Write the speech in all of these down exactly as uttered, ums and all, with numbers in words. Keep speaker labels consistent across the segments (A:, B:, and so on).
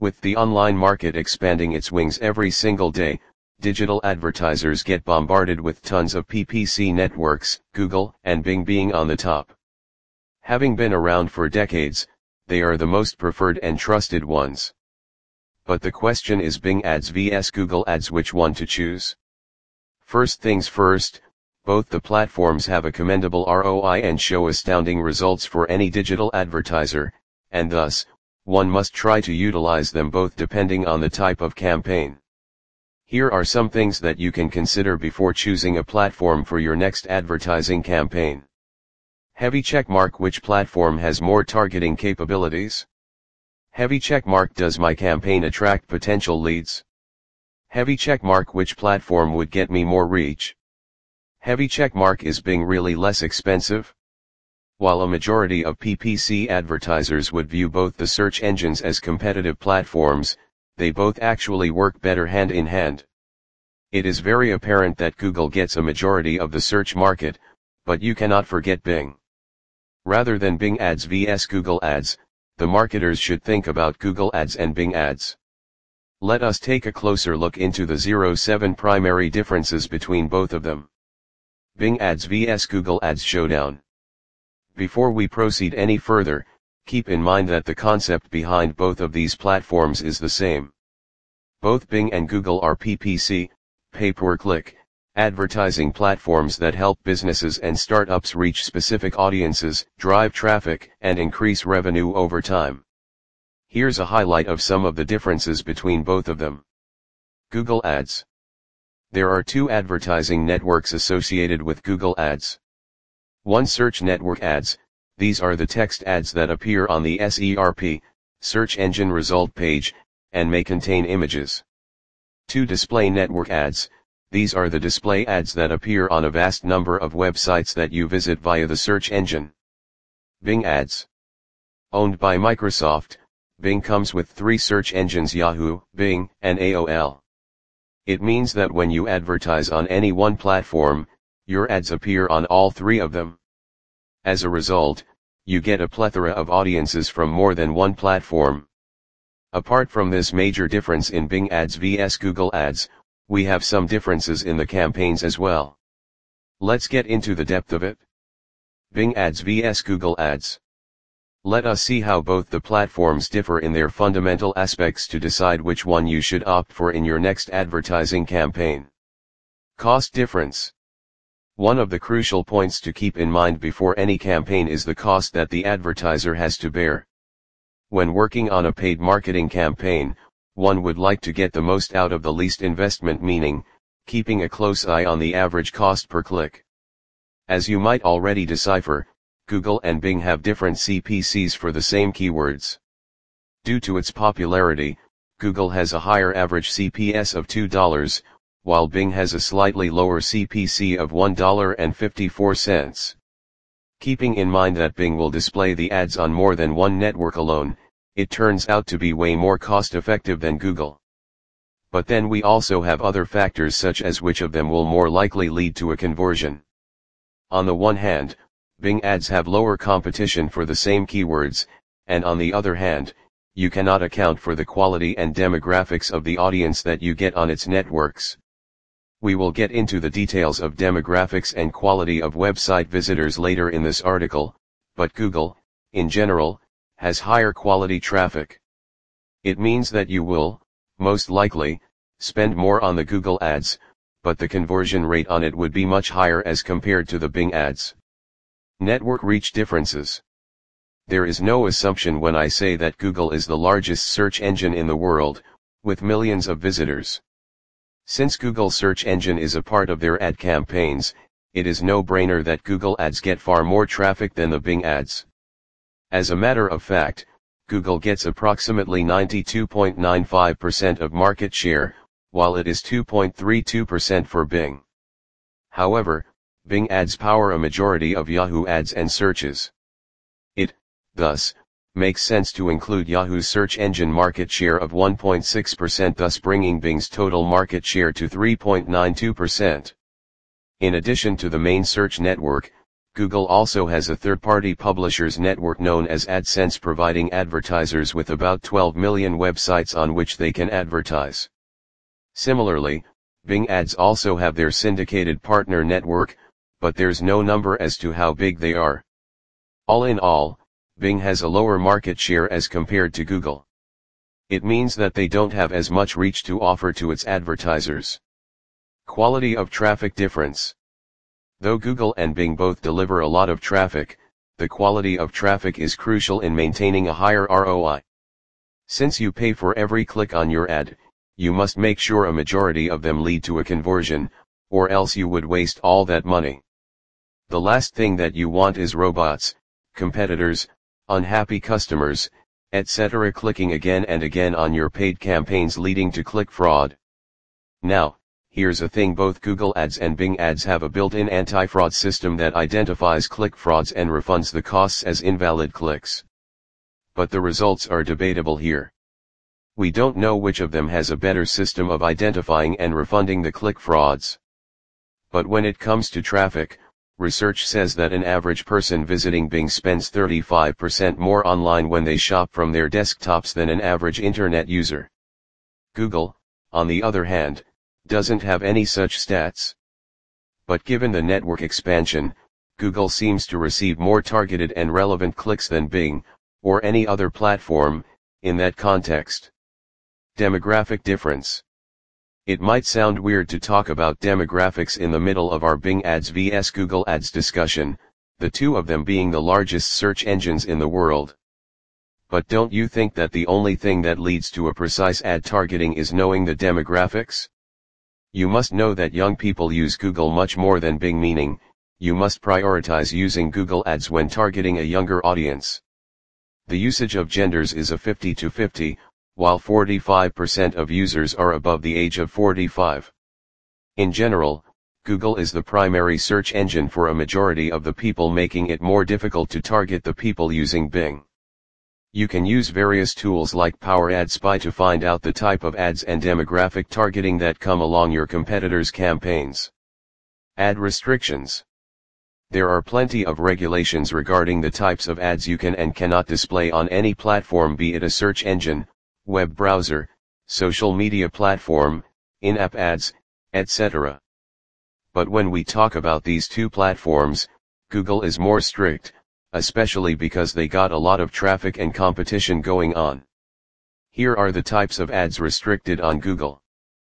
A: With the online market expanding its wings every single day, digital advertisers get bombarded with tons of P P C networks, Google and Bing being on the top. Having been around for decades, they are the most preferred and trusted ones. But the question is Bing Ads versus Google Ads, which one to choose? First things first, both the platforms have a commendable R O I and show astounding results for any digital advertiser, and thus, one must try to utilize them both depending on the type of campaign. Here are some things that you can consider before choosing a platform for your next advertising campaign. Heavy checkmark: which platform has more targeting capabilities? Heavy checkmark: does my campaign attract potential leads? Heavy checkmark: which platform would get me more reach? Heavy checkmark: is Bing really less expensive? While a majority of P P C advertisers would view both the search engines as competitive platforms, they both actually work better hand in hand. It is very apparent that Google gets a majority of the search market, but you cannot forget Bing. Rather than Bing Ads versus Google Ads, the marketers should think about Google Ads and Bing Ads. Let us take a closer look into the zero point seven primary differences between both of them. Bing Ads versus Google Ads showdown. Before we proceed any further, keep in mind that the concept behind both of these platforms is the same. Both Bing and Google are P P C, pay-per-click, advertising platforms that help businesses and startups reach specific audiences, drive traffic, and increase revenue over time. Here's a highlight of some of the differences between both of them. Google Ads. There are two advertising networks associated with Google Ads. One, search network ads. These are the text ads that appear on the SERP, search engine result page, and may contain images. Two, display network ads. These are the display ads that appear on a vast number of websites that you visit via the search engine. Bing Ads. Owned by Microsoft, Bing comes with three search engines: Yahoo, Bing, and A O L. It means that when you advertise on any one platform, your ads appear on all three of them. As a result, you get a plethora of audiences from more than one platform. Apart from this major difference in Bing Ads versus Google Ads, we have some differences in the campaigns as well. Let's get into the depth of it. Bing Ads versus Google Ads. Let us see how both the platforms differ in their fundamental aspects to decide which one you should opt for in your next advertising campaign. Cost difference. One of the crucial points to keep in mind before any campaign is the cost that the advertiser has to bear. When working on a paid marketing campaign, one would like to get the most out of the least investment, meaning, keeping a close eye on the average cost per click. As you might already decipher, Google and Bing have different C P Cs for the same keywords. Due to its popularity, Google has a higher average C P S of two dollars, while Bing has a slightly lower C P C of one dollar and fifty-four cents. Keeping in mind that Bing will display the ads on more than one network alone, it turns out to be way more cost-effective than Google. But then we also have other factors such as which of them will more likely lead to a conversion. On the one hand, Bing ads have lower competition for the same keywords, and on the other hand, you cannot account for the quality and demographics of the audience that you get on its networks. We will get into the details of demographics and quality of website visitors later in this article, but Google, in general, has higher quality traffic. It means that you will, most likely, spend more on the Google ads, but the conversion rate on it would be much higher as compared to the Bing ads. Network reach differences. There is no assumption when I say that Google is the largest search engine in the world, with millions of visitors. Since Google search engine is a part of their ad campaigns, it is no-brainer that Google ads get far more traffic than the Bing ads. As a matter of fact, Google gets approximately ninety-two point nine five percent of market share, while it is two point three two percent for Bing. However, Bing ads power a majority of Yahoo ads and searches. It, thus, makes sense to include Yahoo's search engine market share of one point six percent, thus bringing Bing's total market share to three point nine two percent. In addition to the main search network, Google also has a third-party publishers network known as AdSense, providing advertisers with about twelve million websites on which they can advertise. Similarly, Bing Ads also have their syndicated partner network, but there's no number as to how big they are. All in all, Bing has a lower market share as compared to Google. It means that they don't have as much reach to offer to its advertisers. Quality of traffic difference. Though Google and Bing both deliver a lot of traffic, the quality of traffic is crucial in maintaining a higher R O I. Since you pay for every click on your ad, you must make sure a majority of them lead to a conversion, or else you would waste all that money. The last thing that you want is robots, competitors, unhappy customers, et cetera clicking again and again on your paid campaigns, leading to click fraud. Now, here's a thing: both Google Ads and Bing Ads have a built-in anti-fraud system that identifies click frauds and refunds the costs as invalid clicks. But the results are debatable here. We don't know which of them has a better system of identifying and refunding the click frauds. But when it comes to traffic, research says that an average person visiting Bing spends thirty-five percent more online when they shop from their desktops than an average internet user. Google, on the other hand, doesn't have any such stats. But given the network expansion, Google seems to receive more targeted and relevant clicks than Bing, or any other platform, in that context. Demographic difference. It might sound weird to talk about demographics in the middle of our Bing Ads versus Google Ads discussion, the two of them being the largest search engines in the world. But don't you think that the only thing that leads to a precise ad targeting is knowing the demographics? You must know that young people use Google much more than Bing, meaning, you must prioritize using Google Ads when targeting a younger audience. The usage of genders is a fifty to fifty, while forty-five percent of users are above the age of forty-five. In general, Google is the primary search engine for a majority of the people, making it more difficult to target the people using Bing. You can use various tools like Power Ad Spy to find out the type of ads and demographic targeting that come along your competitors' campaigns. Ad restrictions. There are plenty of regulations regarding the types of ads you can and cannot display on any platform, be it a search engine, web browser, social media platform, in-app ads, et cetera. But when we talk about these two platforms, Google is more strict, especially because they got a lot of traffic and competition going on. Here are the types of ads restricted on Google.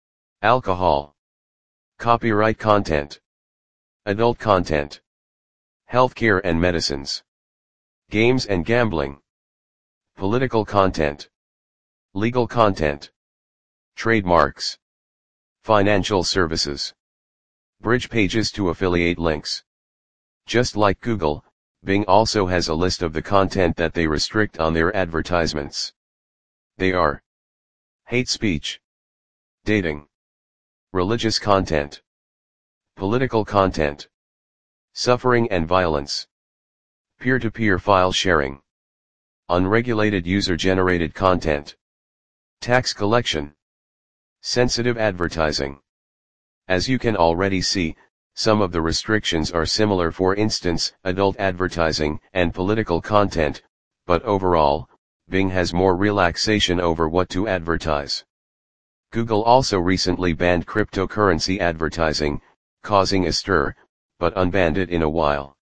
A: Alcohol, copyright content, adult content, healthcare and medicines, games and gambling, political content, legal content, trademarks, financial services, bridge pages to affiliate links. Just like Google, Bing also has a list of the content that they restrict on their advertisements. They are hate speech, dating, religious content, political content, suffering and violence, peer-to-peer file sharing, unregulated user-generated content, tax collection, sensitive advertising. As you can already see, some of the restrictions are similar, for instance, adult advertising and political content, but overall, Bing has more relaxation over what to advertise. Google also recently banned cryptocurrency advertising, causing a stir, but unbanned it in a while.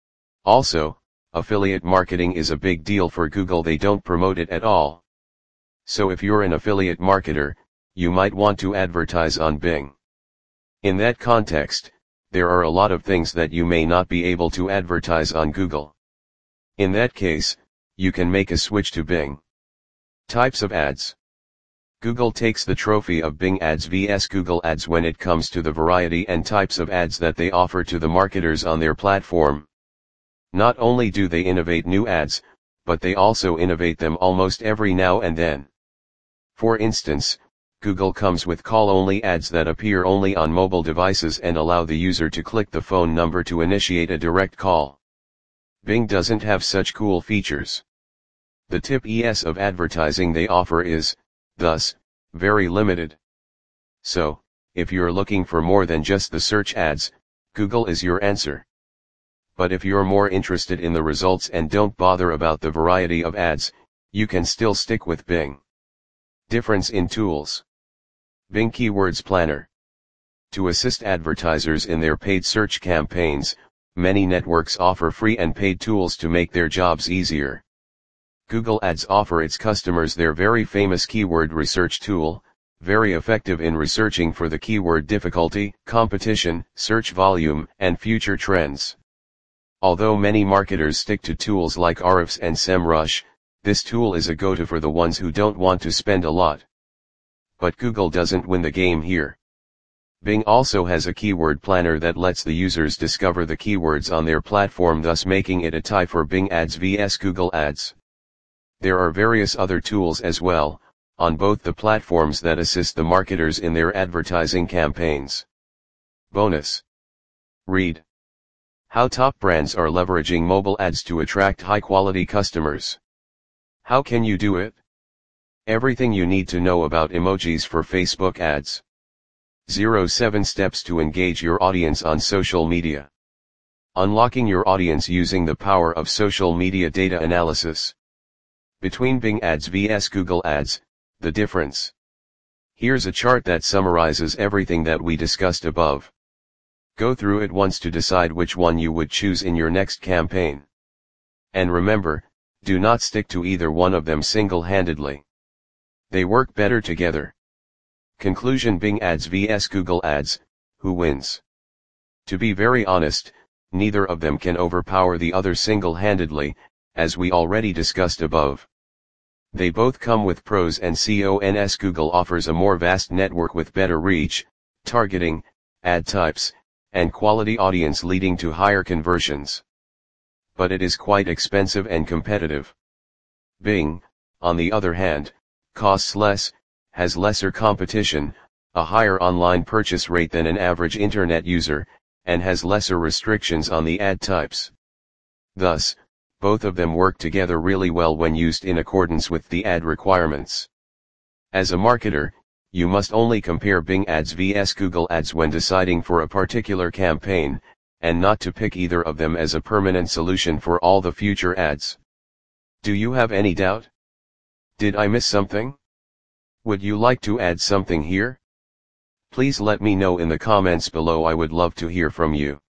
A: Also, affiliate marketing is a big deal for Google. They don't promote it at all. So if you're an affiliate marketer, you might want to advertise on Bing. In that context, there are a lot of things that you may not be able to advertise on Google. In that case, you can make a switch to Bing. Types of ads. Google takes the trophy of Bing Ads versus Google Ads when it comes to the variety and types of ads that they offer to the marketers on their platform. Not only do they innovate new ads, but they also innovate them almost every now and then. For instance, Google comes with call-only ads that appear only on mobile devices and allow the user to click the phone number to initiate a direct call. Bing doesn't have such cool features. The type of advertising they offer is, thus, very limited. So, if you're looking for more than just the search ads, Google is your answer. but if you're more interested in the results and don't bother about the variety of ads, you can still stick with Bing. Difference in tools. Bing Keywords Planner. To assist advertisers in their paid search campaigns, many networks offer free and paid tools to make their jobs easier. Google Ads offer its customers their very famous keyword research tool, very effective in researching for the keyword difficulty, competition, search volume, and future trends. Although many marketers stick to tools like Ahrefs and SEMrush, this tool is a go-to for the ones who don't want to spend a lot. But Google doesn't win the game here. Bing also has a keyword planner that lets the users discover the keywords on their platform, thus making it a tie for Bing Ads versus Google Ads. There are various other tools as well, on both the platforms that assist the marketers in their advertising campaigns. Bonus. Read. How top brands are leveraging mobile ads to attract high-quality customers. How can you do it? Everything you need to know about emojis for Facebook ads. zero seven Steps to engage your audience on social media. Unlocking your audience using the power of social media data analysis. Between Bing Ads versus Google Ads, the difference. Here's a chart that summarizes everything that we discussed above. Go through it once to decide which one you would choose in your next campaign. And remember, do not stick to either one of them single-handedly. They work better together. Conclusion: Bing Ads versus Google Ads, who wins? To be very honest, neither of them can overpower the other single-handedly, as we already discussed above. They both come with pros and cons. Google offers a more vast network with better reach, targeting, ad types, and quality audience, leading to higher conversions. But it is quite expensive and competitive. Bing, on the other hand, costs less, has lesser competition, a higher online purchase rate than an average internet user, and has lesser restrictions on the ad types. Thus, both of them work together really well when used in accordance with the ad requirements. As a marketer, you must only compare Bing Ads versus Google Ads when deciding for a particular campaign, and not to pick either of them as a permanent solution for all the future ads. Do you have any doubt? Did I miss something? Would you like to add something here? Please let me know in the comments below. I would love to hear from you.